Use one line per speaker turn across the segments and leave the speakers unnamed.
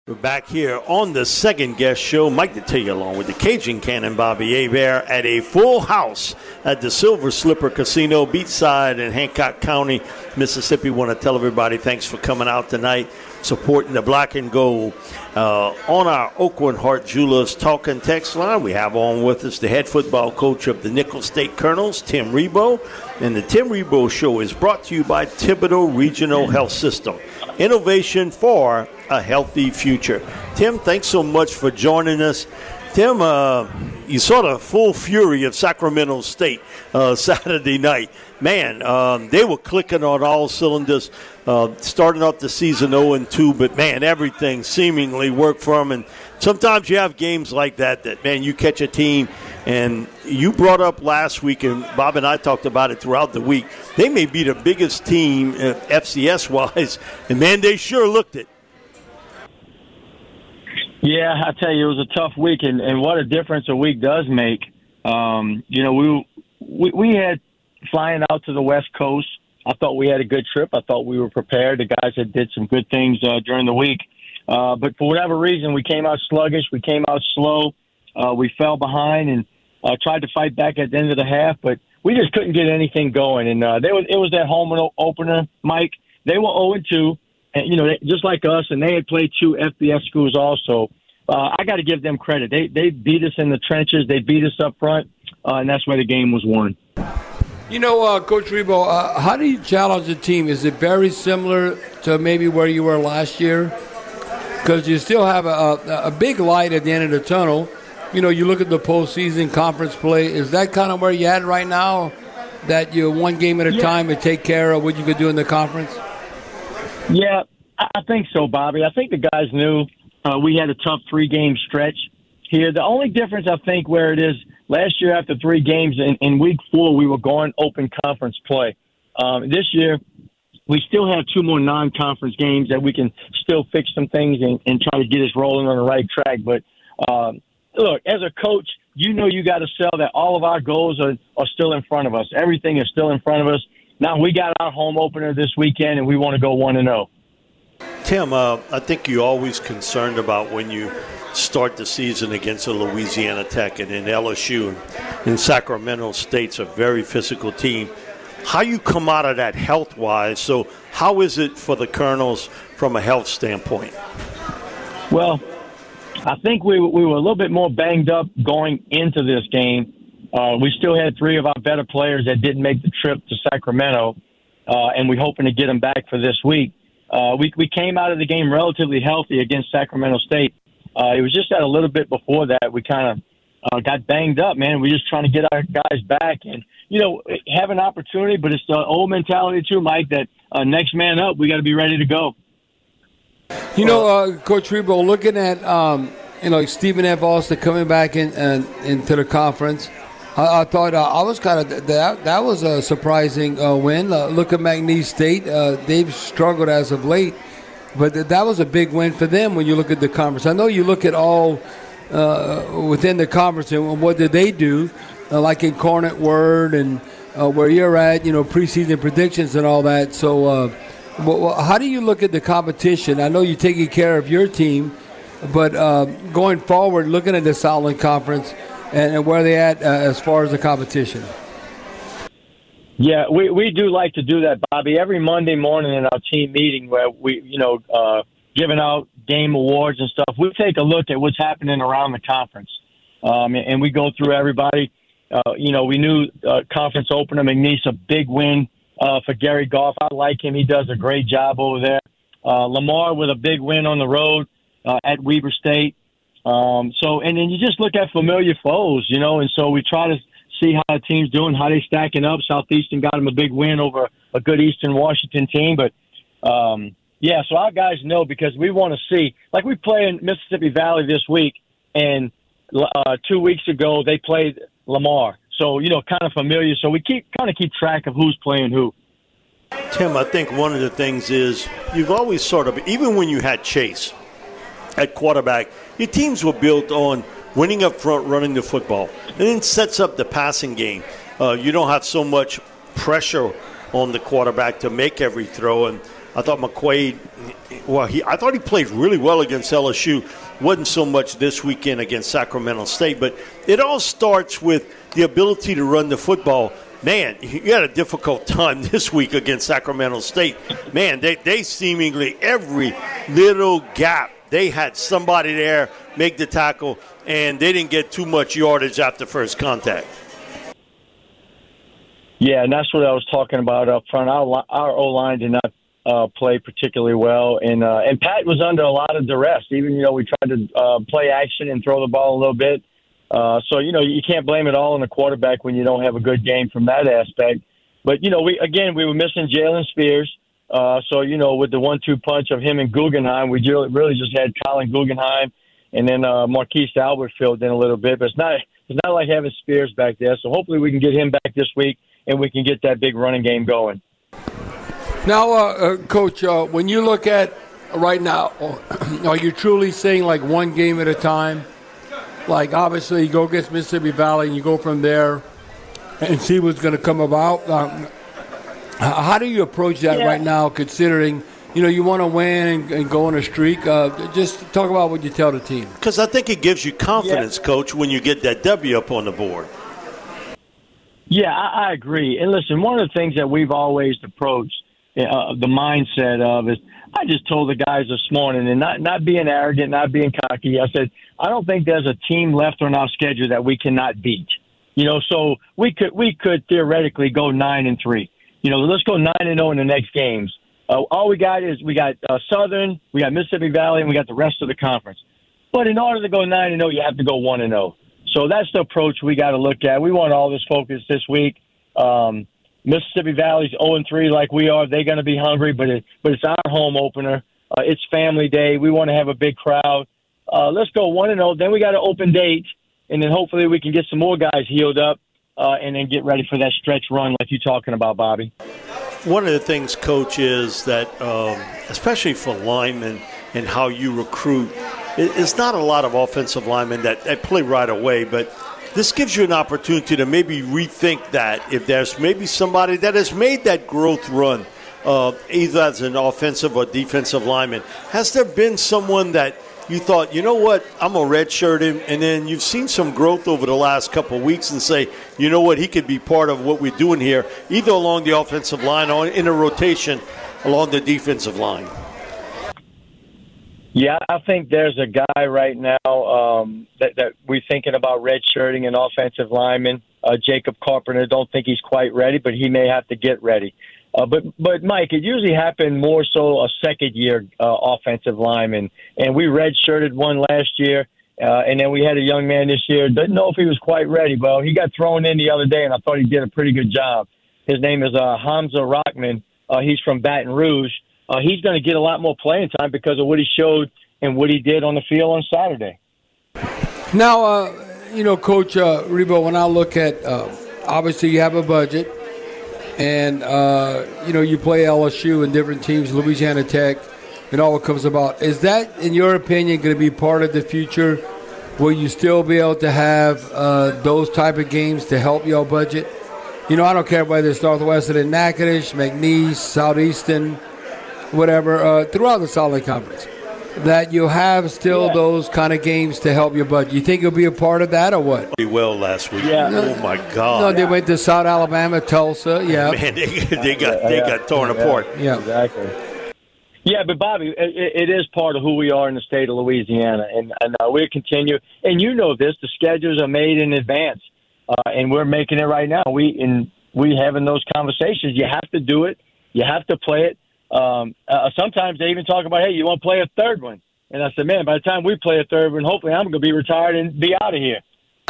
We're back here on the second guest show. Mike Detillier along with the Cajun Cannon Bobby Hebert at a full house at the Silver Slipper Casino, beachside in Hancock County, Mississippi. Want to tell everybody thanks for coming out tonight, supporting the black and gold. On our Oakland Hart Jewelers talking text line, we have on with us the head football coach of the Nicholls State Colonels, Tim Rebowe. And the Tim Rebowe Show is brought to you by Thibodaux Regional Health System. Innovation for a healthy future. Tim, thanks so much for joining us. Tim, you saw the full fury of Sacramento State Saturday night. Man, they were clicking on all cylinders, starting off the season 0-2, but, man, everything seemingly worked for them. And sometimes you have games like that, man, you catch a team, and you brought up last week, and Bob and I talked about it throughout the week, they may be the biggest team FCS-wise, and, man, they sure looked it.
Yeah, I tell you, it was a tough week, and what a difference a week does make. We had flying out to the West Coast. I thought we had a good trip. I thought we were prepared. The guys had did some good things during the week. But for whatever reason, we came out sluggish. We came out slow. We fell behind and tried to fight back at the end of the half, but we just couldn't get anything going. And it was that home opener, Mike. They were 0-2. And, just like us, and they had played 2 FBS schools also. I got to give them credit. They beat us in the trenches. They beat us up front, and that's why the game was won.
Coach Rebowe, how do you challenge the team? Is it very similar to maybe where you were last year? Because you still have a big light at the end of the tunnel. You look at the postseason conference play. Is that kind of where you're at right now, that you're one game at a time and take care of what you could do in the conference?
Yeah, I think so, Bobby. I think the guys knew we had a tough 3-game stretch here. The only difference, I think, where it is, last year after 3 games in week 4, we were going open conference play. This year, we still have 2 more non-conference games that we can still fix some things and try to get us rolling on the right track. But, look, as a coach, you got to sell that all of our goals are still in front of us. Everything is still in front of us. Now, we got our home opener this weekend, and we want to go 1-0.
Tim, I think you're always concerned about when you start the season against a Louisiana Tech and then LSU and Sacramento State's a very physical team. How you come out of that health-wise? So how is it for the Colonels from a health standpoint?
Well, I think we were a little bit more banged up going into this game. We still had 3 of our better players that didn't make the trip to Sacramento, and we're hoping to get them back for this week. We came out of the game relatively healthy against Sacramento State. It was just that a little bit before that we kind of got banged up, man. We're just trying to get our guys back and, have an opportunity, but it's the old mentality too, Mike, that next man up, we got to be ready to go.
Coach Rebowe, looking at, Stephen F. Austin coming back into the conference, I thought I was kind of that was a surprising win. Look at McNeese State; they've struggled as of late, but that was a big win for them. When you look at the conference, I know you look at all within the conference and what did they do, like Incarnate Word and where you're at, preseason predictions and all that. So, how do you look at the competition? I know you're taking care of your team, but going forward, looking at the Southland Conference. And where are they at as far as the competition?
Yeah, we do like to do that, Bobby. Every Monday morning in our team meeting where we, giving out game awards and stuff, we take a look at what's happening around the conference. And we go through everybody. We knew conference opener McNeese, a big win for Gary Goff. I like him. He does a great job over there. Lamar with a big win on the road at Weber State. And then you just look at familiar foes, and so we try to see how the team's doing, how they stacking up. Southeastern got them a big win over a good Eastern Washington team. But, so our guys know because we want to see. Like we play in Mississippi Valley this week, and 2 weeks ago they played Lamar. So, kind of familiar. So we keep track of who's playing who.
Tim, I think one of the things is you've always sort of, even when you had Chase at quarterback, your teams were built on winning up front, running the football, and then sets up the passing game. You don't have so much pressure on the quarterback to make every throw. And I thought McQuaid, I thought he played really well against LSU. Wasn't so much this weekend against Sacramento State, but it all starts with the ability to run the football. Man, you had a difficult time this week against Sacramento State. Man, they seemingly every little gap, they had somebody there make the tackle, and they didn't get too much yardage after first contact.
Yeah, and that's what I was talking about up front. Our O-line did not play particularly well, and Pat was under a lot of duress. Even, we tried to play action and throw the ball a little bit. So, you can't blame it all on the quarterback when you don't have a good game from that aspect. But, we were missing Jalen Spears. So, with the 1-2 punch of him and Guggenheim, we really just had Colin Guggenheim and then Marquise Albert filled in a little bit. But it's not like having Spears back there. So hopefully we can get him back this week and we can get that big running game going.
Now, Coach, when you look at right now, are you truly saying like one game at a time? Like, obviously, you go against Mississippi Valley and you go from there and see what's going to come about. How do you approach that right now, considering, you want to win and go on a streak? Just talk about what you tell the team.
Because I think it gives you confidence, Coach, when you get that W up on the board.
Yeah, I agree. And listen, one of the things that we've always approached, the mindset of is, I just told the guys this morning, and not being arrogant, not being cocky, I said, I don't think there's a team left on our schedule that we cannot beat. So we could theoretically go 9-3. Let's go 9-0 in the next games. All we got is Southern, we got Mississippi Valley, and we got the rest of the conference. But in order to go 9-0, you have to go 1-0. So that's the approach we got to look at. We want all this focus this week. Mississippi Valley's 0-3 like we are. They're going to be hungry, but it's our home opener. It's family day. We want to have a big crowd. Let's go 1-0. Then we got an open date, and then hopefully we can get some more guys healed up and then get ready for that stretch run like you're talking about, Bobby.
One of the things, Coach, is that especially for linemen and how you recruit, it's not a lot of offensive linemen that play right away, but this gives you an opportunity to maybe rethink that if there's maybe somebody that has made that growth run, either as an offensive or defensive lineman. Has there been someone that you thought, you know what, I'm going to redshirt him, and then you've seen some growth over the last couple of weeks and say, you know what, he could be part of what we're doing here, either along the offensive line or in a rotation along the defensive line?
Yeah, I think there's a guy right now that we're thinking about redshirting, an offensive lineman, Jacob Carpenter. Don't think he's quite ready, but he may have to get ready. But Mike, it usually happened more so a second-year offensive lineman, and we redshirted one last year, and then we had a young man this year. Didn't know if he was quite ready. Well, he got thrown in the other day, and I thought he did a pretty good job. His name is Hamza Rockman. He's from Baton Rouge. He's going to get a lot more playing time because of what he showed and what he did on the field on Saturday.
Now, Coach Rebo, when I look at, obviously you have a budget, and, you play LSU and different teams, Louisiana Tech, and all it comes about. Is that, in your opinion, going to be part of the future? Will you still be able to have those type of games to help your budget? I don't care whether it's Northwestern and Natchitoches, McNeese, Southeastern, whatever, throughout the Solid Conference, that you have still those kind of games to help your budget. You think you'll be a part of that or what?
Pretty well last week.
Yeah.
Oh, my God.
No, they went to South Alabama, Tulsa, yeah.
Man, they got torn apart.
Yeah.
Exactly. Yeah, but, Bobby, it is part of who we are in the state of Louisiana, and we'll continue. And you know this, the schedules are made in advance, and we're making it right now. We having those conversations. You have to do it. You have to play it. Sometimes they even talk about, hey, you want to play a third one? And I said, man, by the time we play a third one, hopefully I'm going to be retired and be out of here.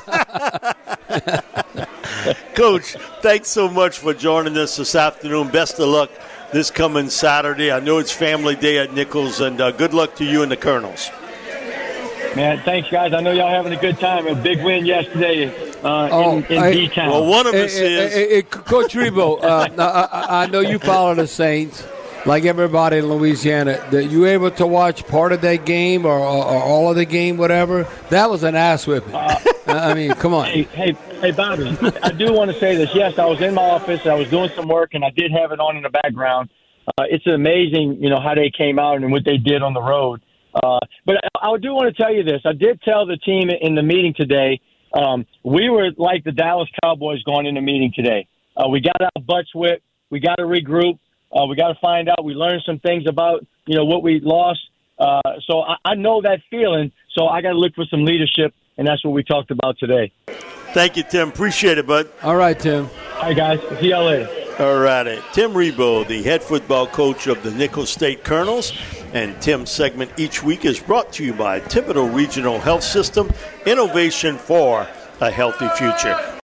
Coach, thanks so much for joining us this afternoon. Best of luck this coming Saturday. I know it's family day at Nichols, and good luck to you and the Colonels.
Man, thanks, guys. I know y'all having a good time. A big win yesterday in D-Town.
Well, one of us is.
Coach Rebo, I know you follow the Saints. Like everybody in Louisiana, that you able to watch part of that game or all of the game, whatever? That was an ass whipping. I mean, come on.
Hey, Bobby, I do want to say this. Yes, I was in my office. I was doing some work, and I did have it on in the background. it's amazing, how they came out and what they did on the road. But I do want to tell you this. I did tell the team in the meeting today, we were like the Dallas Cowboys going in the meeting today. We got our butts whipped. We got to regroup. We got to find out. We learned some things about, what we lost. So I know that feeling. So I got to look for some leadership, and that's what we talked about today.
Thank you, Tim. Appreciate it, bud.
All right, Tim.
All right, guys. See y'all later.
All righty. Tim Rebowe, the head football coach of the Nicholls State Colonels. And Tim's segment each week is brought to you by Thibodaux Regional Health System, innovation for a healthy future.